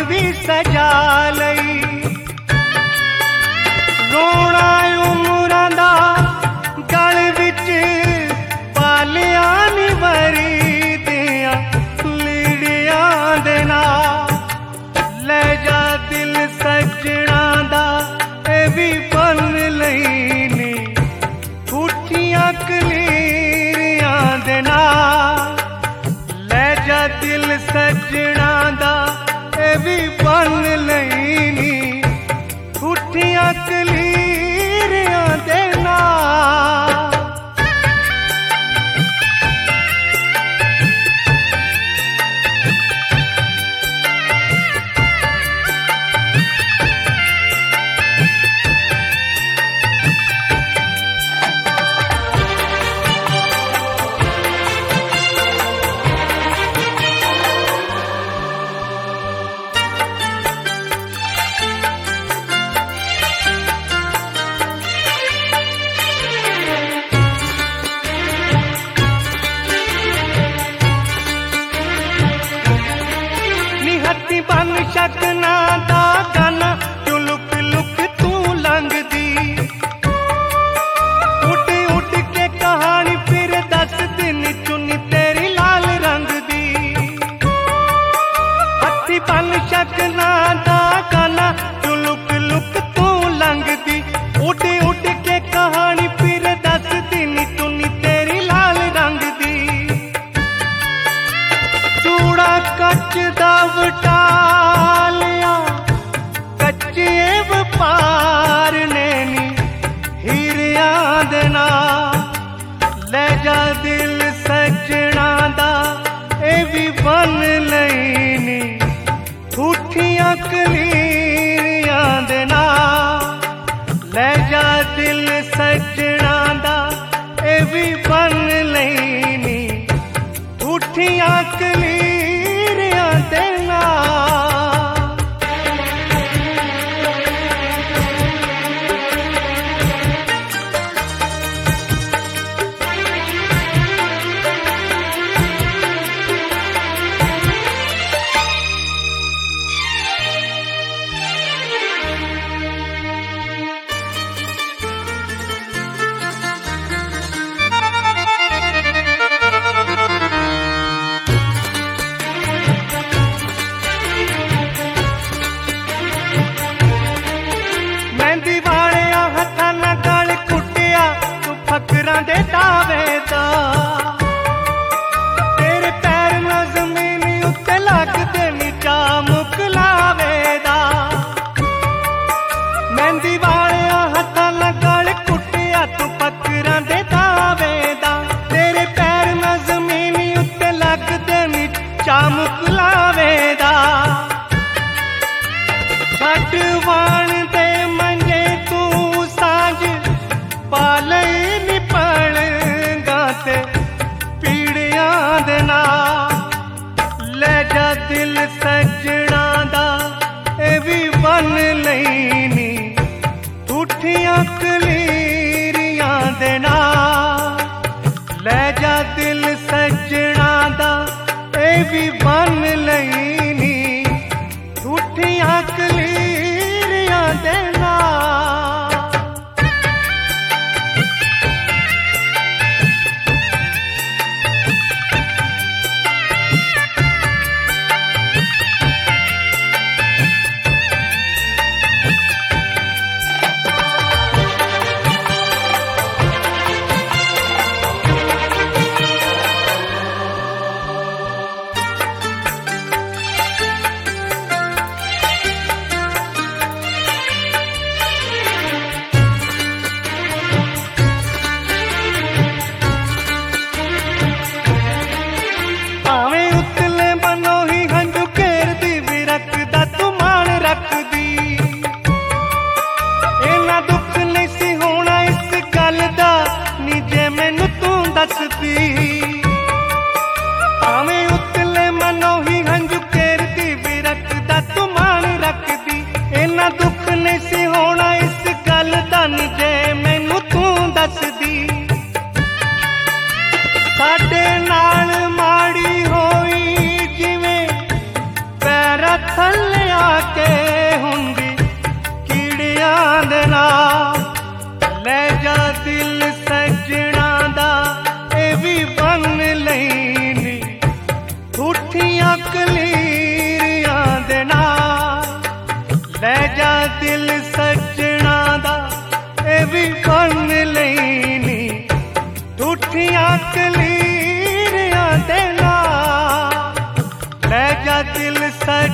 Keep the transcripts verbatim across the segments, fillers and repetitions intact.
भी सजा लई। रोना उमरां दा गल विच पालिया नी वरी दियां लीड़ियां दे नाल। ले जा दिल सजना दा ए भी बन लईनी ठूठियां कलीरियां दे नाल। ले जा दिल सजना दा ए भी बन लईनी ठूठियां कलीरियां दे नाल। बन शकना दा गाना क्यों लुक लुक तू लंघदी। उठ उठ के कहानी फिर दस दिन चुनी तेरी लाल रंग दी। हथी बन शकना दा गाना क्यों लुक लुक तू लंघदी। उठ उठ के कहानी फिर दस दिन चुनी तेरी लाल रंग दी। चूड़ा कच दा वटालिया कच्चे वपार ने नी हीरियां दे नाल। ले जा दिल सजना दा ए भी बन लईनी ठूठियां कलीरियां दे नाल। ले जा दिल सजना दा ए भी बन लईनी ठूठियां कलीरियां दे नाल।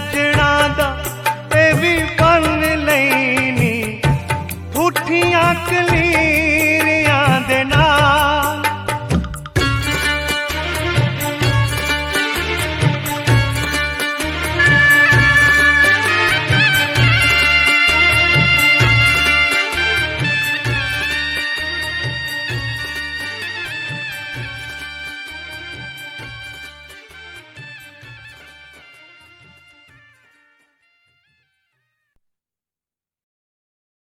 सजना दा ए भी